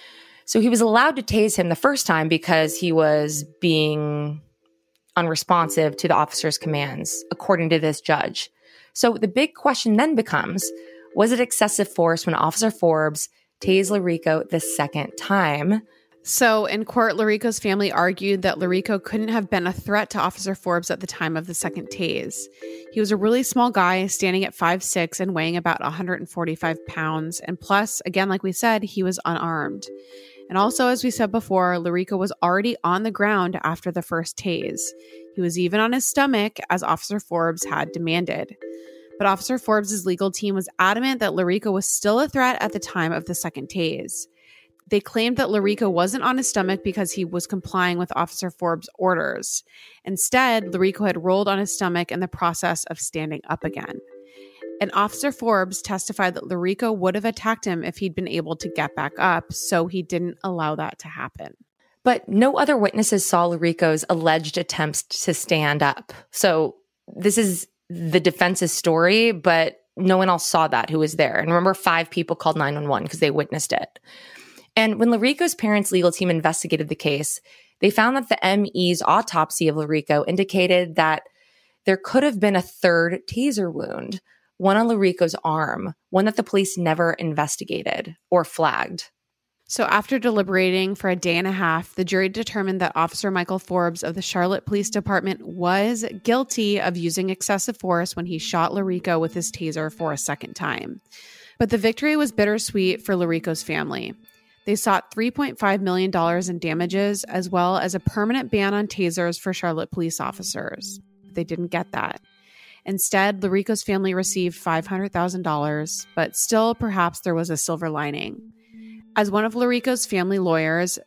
So he was allowed to tase him the first time because he was being unresponsive to the officer's commands, according to this judge. So the big question then becomes, was it excessive force when Officer Forbes tased Larico the second time? So in court, Larico's family argued that Larico couldn't have been a threat to Officer Forbes at the time of the second tase. He was a really small guy, standing at 5'6" and weighing about 145 pounds. And plus, again, like we said, he was unarmed. And also, as we said before, Larico was already on the ground after the first tase. He was even on his stomach, as Officer Forbes had demanded. But Officer Forbes' legal team was adamant that Larico was still a threat at the time of the second tase. They claimed that Larico wasn't on his stomach because he was complying with Officer Forbes' orders. Instead, Larico had rolled on his stomach in the process of standing up again. And Officer Forbes testified that Larico would have attacked him if he'd been able to get back up, so he didn't allow that to happen. But no other witnesses saw Larico's alleged attempts to stand up. So this is the defense's story, but no one else saw that who was there. And remember, 5 people called 911 because they witnessed it. And when Larico's parents' legal team investigated the case, they found that the ME's autopsy of Larico indicated that there could have been a third taser wound, one on Larico's arm, one that the police never investigated or flagged. So after deliberating for a day and a half, the jury determined that Officer Michael Forbes of the Charlotte Police Department was guilty of using excessive force when he shot Larico with his taser for a second time. But the victory was bittersweet for Larico's family. They sought $3.5 million in damages, as well as a permanent ban on tasers for Charlotte police officers. They didn't get that. Instead, Larico's family received $500,000, but still perhaps there was a silver lining. As one of Larico's family lawyers,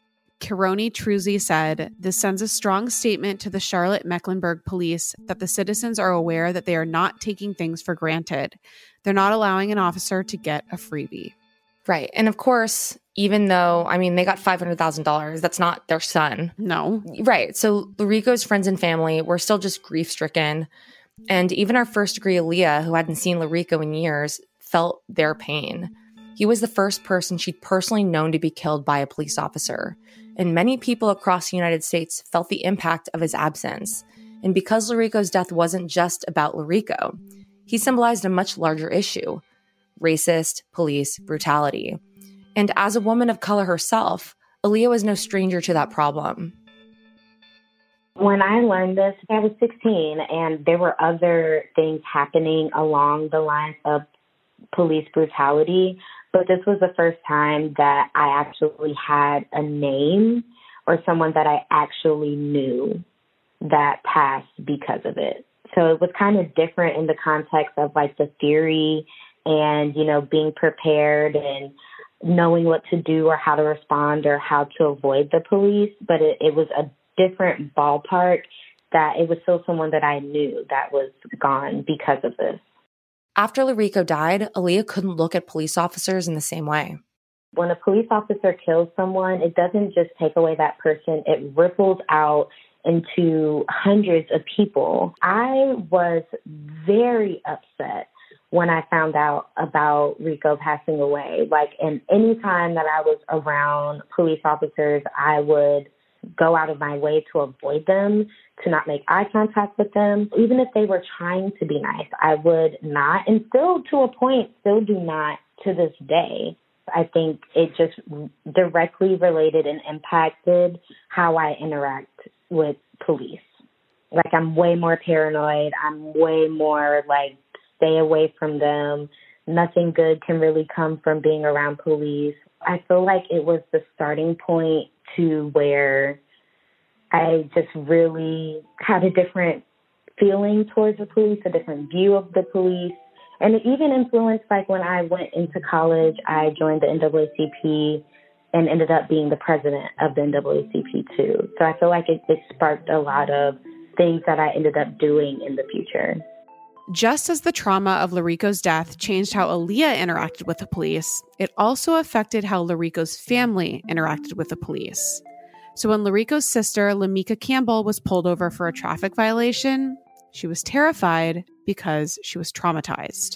Kironi Truzzi said, "This sends a strong statement to the Charlotte-Mecklenburg police that the citizens are aware that they are not taking things for granted. They're not allowing an officer to get a freebie." Right. And of course, even though, they got $500,000, that's not their son. No. Right. So Larico's friends and family were still just grief-stricken. And even our first degree Aaliyah, who hadn't seen Larico in years, felt their pain. He was the first person she'd personally known to be killed by a police officer. And many people across the United States felt the impact of his absence. And because Larico's death wasn't just about Larico, he symbolized a much larger issue: racist police brutality. And as a woman of color herself, Aaliyah was no stranger to that problem. When I learned this, I was 16, and there were other things happening along the lines of police brutality, but this was the first time that I actually had a name or someone that I actually knew that passed because of it. So it was kind of different in the context of like the theory and, being prepared and knowing what to do or how to respond or how to avoid the police. But it was a different ballpark that it was still someone that I knew that was gone because of this. After Larico died, Aaliyah couldn't look at police officers in the same way. When a police officer kills someone, it doesn't just take away that person. It ripples out into hundreds of people. I was very upset when I found out about Rico passing away. And any time that I was around police officers, I would go out of my way to avoid them, to not make eye contact with them. Even if they were trying to be nice, I would not, and still to a point, still do not to this day. I think it just directly related and impacted how I interact with police. I'm way more paranoid. I'm way more stay away from them. Nothing good can really come from being around police. I feel like it was the starting point to where I just really had a different feeling towards the police, a different view of the police. And it even influenced, when I went into college, I joined the NAACP and ended up being the president of the NAACP too. So I feel like it sparked a lot of things that I ended up doing in the future. Just as the trauma of Larico's death changed how Aaliyah interacted with the police, it also affected how Larico's family interacted with the police. So when Larico's sister, Lamika Campbell, was pulled over for a traffic violation, she was terrified because she was traumatized.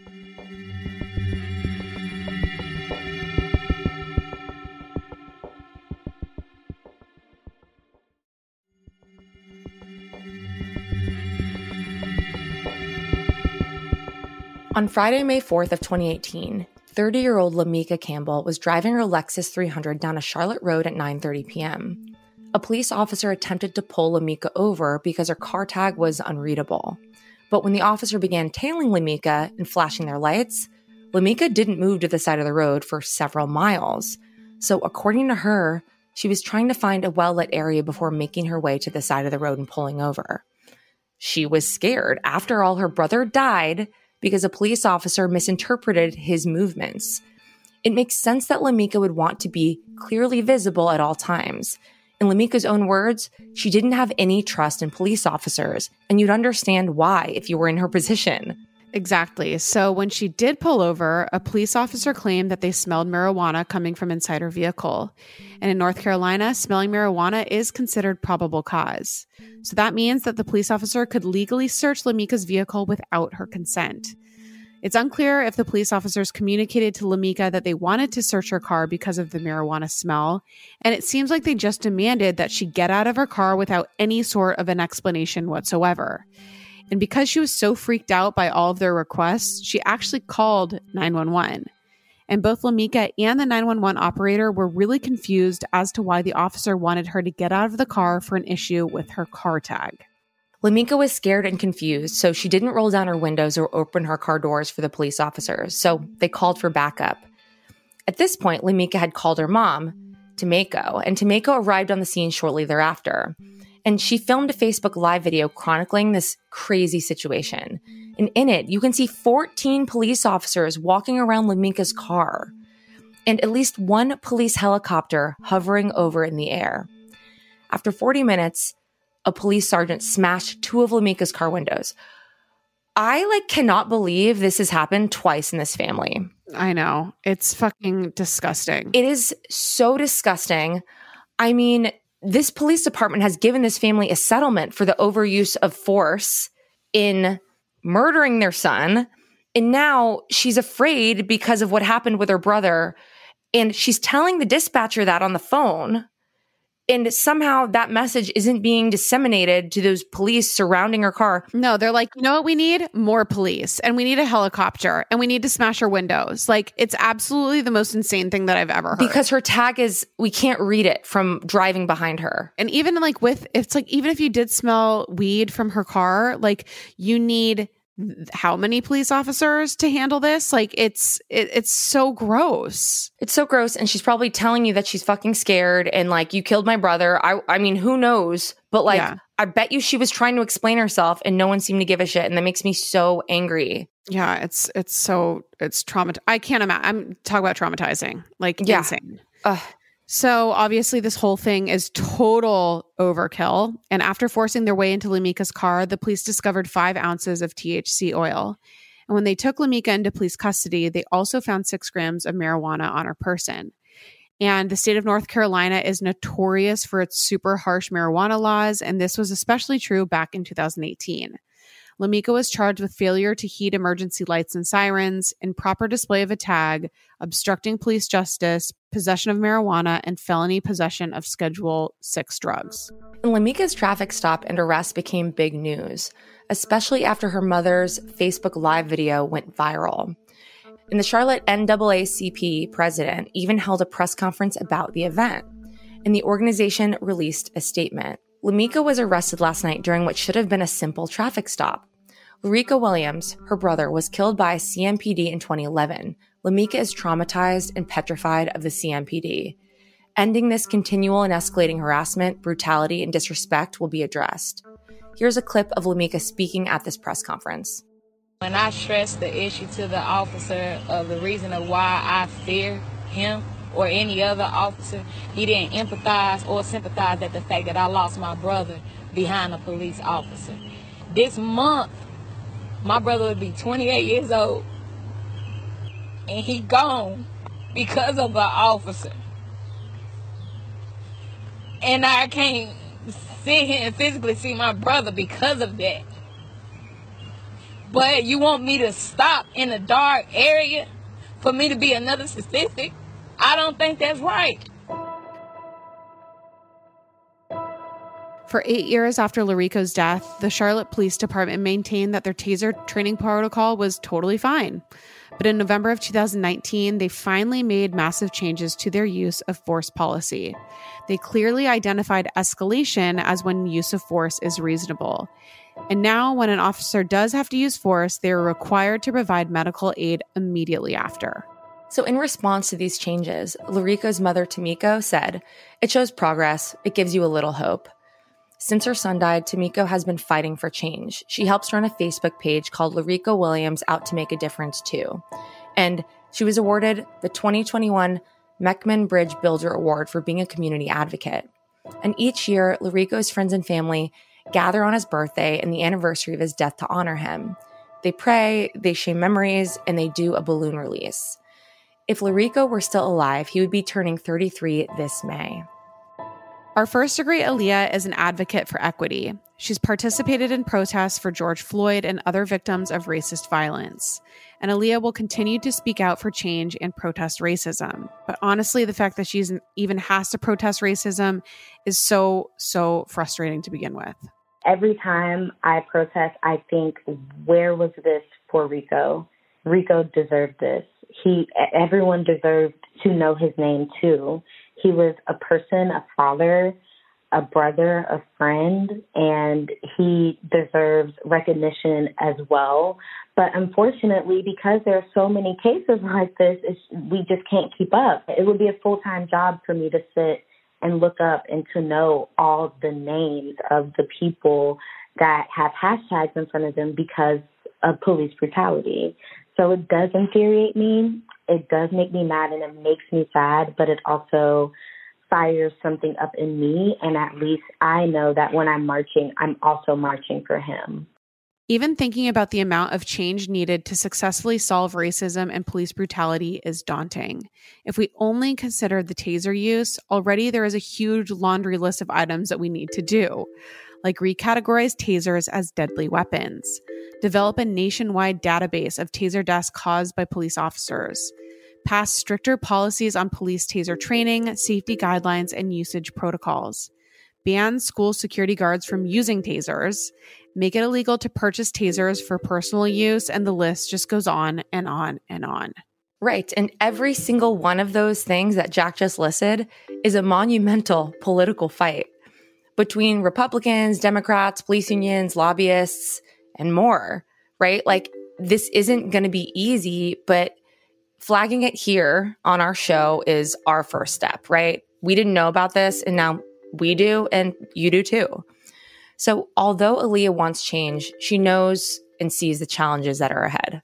On Friday, May 4th of 2018, 30-year-old Lamika Campbell was driving her Lexus 300 down a Charlotte road at 9:30 p.m. A police officer attempted to pull Lamika over because her car tag was unreadable. But when the officer began tailing Lamika and flashing their lights, Lamika didn't move to the side of the road for several miles. So according to her, she was trying to find a well-lit area before making her way to the side of the road and pulling over. She was scared. After all, her brother died because a police officer misinterpreted his movements. It makes sense that Lamika would want to be clearly visible at all times. In Lamika's own words, she didn't have any trust in police officers, and you'd understand why if you were in her position. Exactly. So when she did pull over, a police officer claimed that they smelled marijuana coming from inside her vehicle. And in North Carolina, smelling marijuana is considered probable cause. So that means that the police officer could legally search Lamika's vehicle without her consent. It's unclear if the police officers communicated to Lamika that they wanted to search her car because of the marijuana smell, and it seems like they just demanded that she get out of her car without any sort of an explanation whatsoever. And because she was so freaked out by all of their requests, she actually called 911. And both Lamika and the 911 operator were really confused as to why the officer wanted her to get out of the car for an issue with her car tag. Lamika was scared and confused, so she didn't roll down her windows or open her car doors for the police officers, so they called for backup. At this point, Lamika had called her mom, Tameko, and Tameko arrived on the scene shortly thereafter. And she filmed a Facebook Live video chronicling this crazy situation. And in it, you can see 14 police officers walking around Lamika's car. and at least one police helicopter hovering over in the air. After 40 minutes, a police sergeant smashed two of Lamika's car windows. I cannot believe this has happened twice in this family. I know. It's fucking disgusting. It is so disgusting. I mean, this police department has given this family a settlement for the overuse of force in murdering their son. And now she's afraid because of what happened with her brother. And she's telling the dispatcher that on the phone. And somehow that message isn't being disseminated to those police surrounding her car. No, they're like, you know what we need? More police. And we need a helicopter. And we need to smash her windows. It's absolutely the most insane thing that I've ever heard. Because her tag is, we can't read it from driving behind her. And even even if you did smell weed from her car, you need how many police officers to handle this? It's so gross. It's so gross. And she's probably telling you that she's fucking scared and you killed my brother. I mean, who knows? But Yeah. I bet you she was trying to explain herself and no one seemed to give a shit. And that makes me so angry. Yeah, it's traumatizing. I can't imagine. I'm talking about traumatizing. Yeah. Insane. So obviously this whole thing is total overkill. And after forcing their way into Lamika's car, the police discovered 5 ounces of THC oil. And when they took Lamika into police custody, they also found 6 grams of marijuana on her person. And the state of North Carolina is notorious for its super harsh marijuana laws. And this was especially true back in 2018. Lamika was charged with failure to heed emergency lights and sirens, improper display of a tag, obstructing police justice, possession of marijuana, and felony possession of Schedule 6 drugs. And Lamika's traffic stop and arrest became big news, especially after her mother's Facebook Live video went viral. And the Charlotte NAACP president even held a press conference about the event, and the organization released a statement. Lamika was arrested last night during what should have been a simple traffic stop. Larico Williams, her brother, was killed by CMPD in 2011. Lamika is traumatized and petrified of the CMPD. Ending this continual and escalating harassment, brutality, and disrespect will be addressed. Here's a clip of Lamika speaking at this press conference. When I stressed the issue to the officer of the reason of why I fear him or any other officer, he didn't empathize or sympathize at the fact that I lost my brother behind a police officer. This month, my brother would be 28 years old, and he gone because of an officer. And I can't sit here and physically see my brother because of that. But you want me to stop in a dark area for me to be another statistic? I don't think that's right. For 8 years after Larico's death, the Charlotte Police Department maintained that their taser training protocol was totally fine. But in November of 2019, they finally made massive changes to their use of force policy. They clearly identified escalation as when use of force is reasonable. And now, when an officer does have to use force, they are required to provide medical aid immediately after. So in response to these changes, Larico's mother, Tamiko, said, "It shows progress. It gives you a little hope." Since her son died, Tamiko has been fighting for change. She helps run a Facebook page called Larico Williams Out to Make a Difference Too. And she was awarded the 2021 Meckman Bridge Builder Award for being a community advocate. And each year, Larico's friends and family gather on his birthday and the anniversary of his death to honor him. They pray, they share memories, and they do a balloon release. If Larico were still alive, he would be turning 33 this May. Our first degree Aaliyah is an advocate for equity. She's participated in protests for George Floyd and other victims of racist violence. And Aaliyah will continue to speak out for change and protest racism. But honestly, the fact that she even has to protest racism is so frustrating to begin with. Every time I protest, I think, where was this for Rico? Rico deserved this. Everyone deserved to know his name too. He was a person, a father, a brother, a friend, and he deserves recognition as well. But unfortunately, because there are so many cases like this, we just can't keep up. It would be a full-time job for me to sit and look up and to know all the names of the people that have hashtags in front of them because of police brutality. So it does infuriate me. It does make me mad and it makes me sad, but it also fires something up in me. And at least I know that when I'm marching, I'm also marching for him. Even thinking about the amount of change needed to successfully solve racism and police brutality is daunting. If we only consider the taser use, already there is a huge laundry list of items that we need to do, like recategorize tasers as deadly weapons, develop a nationwide database of taser deaths caused by police officers, pass stricter policies on police taser training, safety guidelines, and usage protocols, ban school security guards from using tasers, make it illegal to purchase tasers for personal use, and the list just goes on and on and on. Right. And every single one of those things that Jack just listed is a monumental political fight between Republicans, Democrats, police unions, lobbyists, and more, right? Like, this isn't going to be easy, but flagging it here on our show is our first step, right? We didn't know about this, and now we do, and you do too. So although Aaliyah wants change, she knows and sees the challenges that are ahead.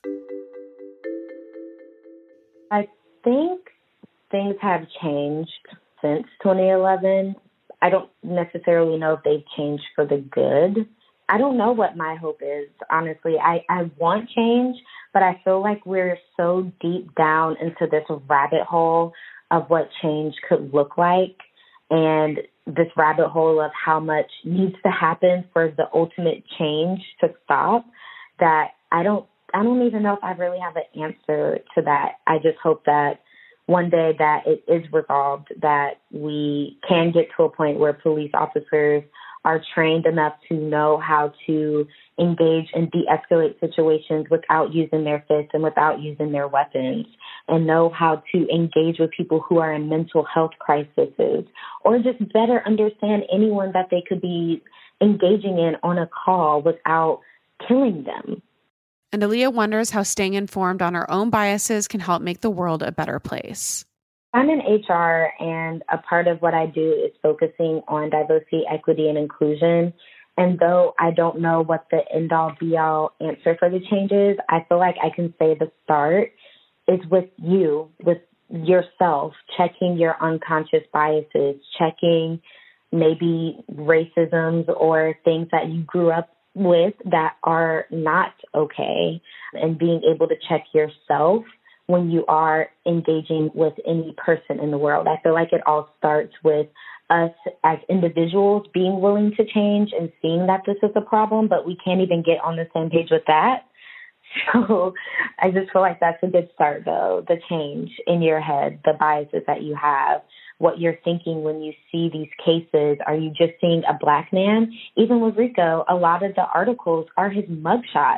I think things have changed since 2011. I don't necessarily know if they've changed for the good. I don't know what my hope is, honestly. I want change, but I feel like we're so deep down into this rabbit hole of what change could look like, and this rabbit hole of how much needs to happen for the ultimate change to stop, that I don't even know if I really have an answer to that. I just hope that one day that it is resolved, that we can get to a point where police officers are trained enough to know how to engage and de-escalate situations without using their fists and without using their weapons, and know how to engage with people who are in mental health crises, or just better understand anyone that they could be engaging in on a call without killing them. And Aaliyah wonders how staying informed on our own biases can help make the world a better place. I'm in HR, and a part of what I do is focusing on diversity, equity, and inclusion. And though I don't know what the end-all, be-all answer for the change is, I feel like I can say the start is with you, with yourself, checking your unconscious biases, checking maybe racisms or things that you grew up with that are not okay, and being able to check yourself when you are engaging with any person in the world. I feel like it all starts with us as individuals being willing to change and seeing that this is a problem, but we can't even get on the same page with that. So I just feel like that's a good start, though, the change in your head, the biases that you have, what you're thinking when you see these cases. Are you just seeing a Black man? Even with Rico, a lot of the articles are his mugshot.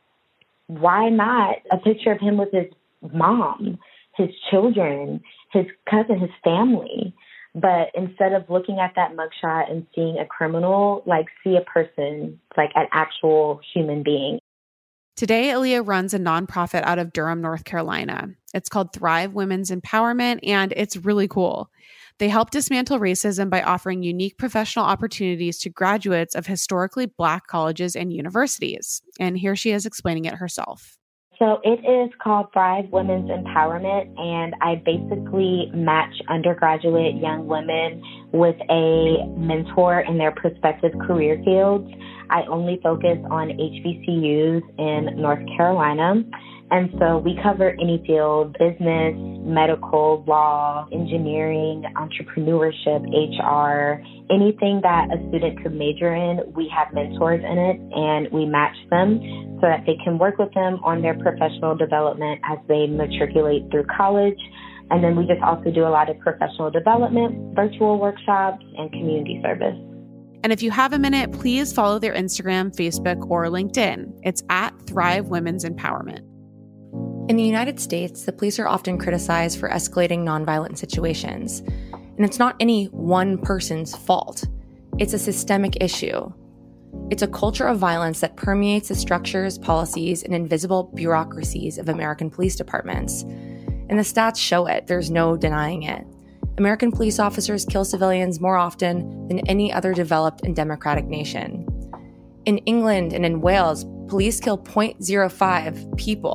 Why not a picture of him with his mom, his children, his cousin, his family? But instead of looking at that mugshot and seeing a criminal, like, see a person, like an actual human being. Today, Aaliyah runs a nonprofit out of Durham, North Carolina. It's called Thrive Women's Empowerment, and it's really cool. They help dismantle racism by offering unique professional opportunities to graduates of historically Black colleges and universities. And here she is explaining it herself. So it is called Thrive Women's Empowerment, and I basically match undergraduate young women with a mentor in their prospective career fields. I only focus on HBCUs in North Carolina, and so we cover any field: business, medical, law, engineering, entrepreneurship, HR, anything that a student could major in. We have mentors in it, and we match them so that they can work with them on their professional development as they matriculate through college. And then we just also do a lot of professional development, virtual workshops, and community service. And if you have a minute, please follow their Instagram, Facebook, or LinkedIn. It's at Thrive Women's Empowerment. In the United States, the police are often criticized for escalating nonviolent situations. And it's not any one person's fault. It's a systemic issue. It's a culture of violence that permeates the structures, policies, and invisible bureaucracies of American police departments. And the stats show it. There's no denying it. American police officers kill civilians more often than any other developed and democratic nation. In England and in Wales, police kill 0.05 people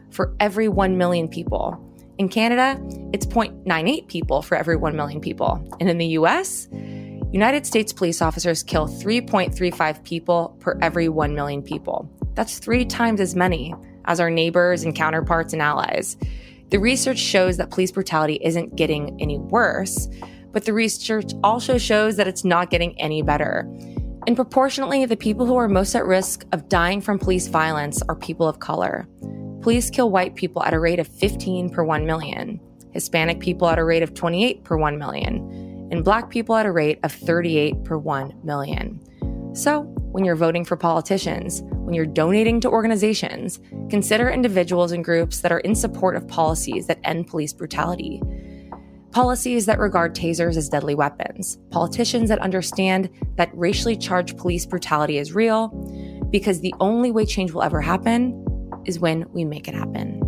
for every 1 million people. In Canada, it's 0.98 people for every 1 million people. And in the US, United States police officers kill 3.35 people per every 1 million people. That's 3 times as many as our neighbors and counterparts and allies. The research shows that police brutality isn't getting any worse, but the research also shows that it's not getting any better. And proportionately, the people who are most at risk of dying from police violence are people of color. Police kill white people at a rate of 15 per 1 million, Hispanic people at a rate of 28 per 1 million, and Black people at a rate of 38 per 1 million. So, when you're voting for politicians, when you're donating to organizations, consider individuals and groups that are in support of policies that end police brutality. Policies that regard tasers as deadly weapons. Politicians that understand that racially charged police brutality is real, because the only way change will ever happen is when we make it happen.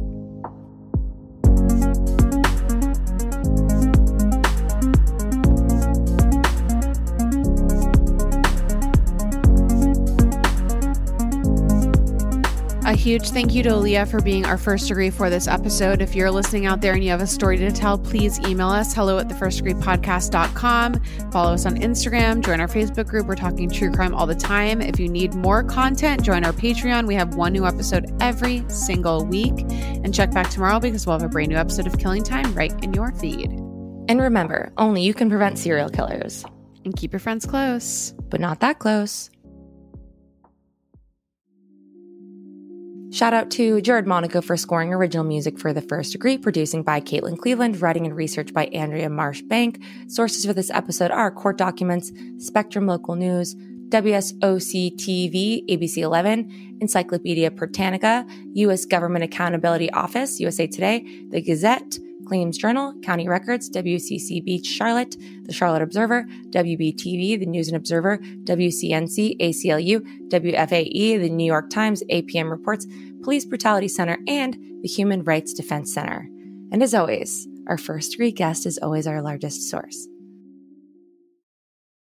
A huge thank you to Aaliyah for being our first degree for this episode. If you're listening out there and you have a story to tell, please email us, hello@thefirstdegreepodcast.com. Follow us on Instagram, join our Facebook group. We're talking true crime all the time. If you need more content, join our Patreon. We have one new episode every single week. And check back tomorrow because we'll have a brand new episode of Killing Time right in your feed. And remember, only you can prevent serial killers. And keep your friends close. But not that close. Shout out to Jared Monaco for scoring original music for The First Degree, producing by Caitlin Cleveland, writing and research by Andrea Marsh-Bank. Sources for this episode are court documents, Spectrum Local News, WSOC-TV, ABC 11, Encyclopedia Britannica, U.S. Government Accountability Office, USA Today, The Gazette, Claims Journal, County Records, WCC Beach, Charlotte, The Charlotte Observer, WBTV, The News and Observer, WCNC, ACLU, WFAE, The New York Times, APM Reports, Police Brutality Center, and the Human Rights Defense Center. And as always, our first degree guest is always our largest source.